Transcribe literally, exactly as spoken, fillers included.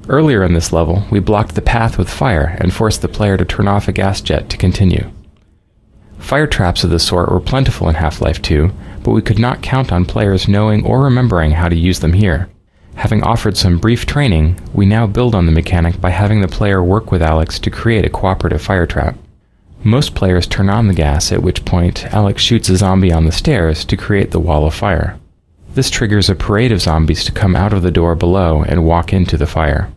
Earlier in this level, we blocked the path with fire and forced the player to turn off a gas jet to continue. Fire traps of this sort were plentiful in Half-Life two, but we could not count on players knowing or remembering how to use them here. Having offered some brief training, we now build on the mechanic by having the player work with Alex to create a cooperative fire trap. Most players turn on the gas, at which point Alex shoots a zombie on the stairs to create the wall of fire. This triggers a parade of zombies to come out of the door below and walk into the fire.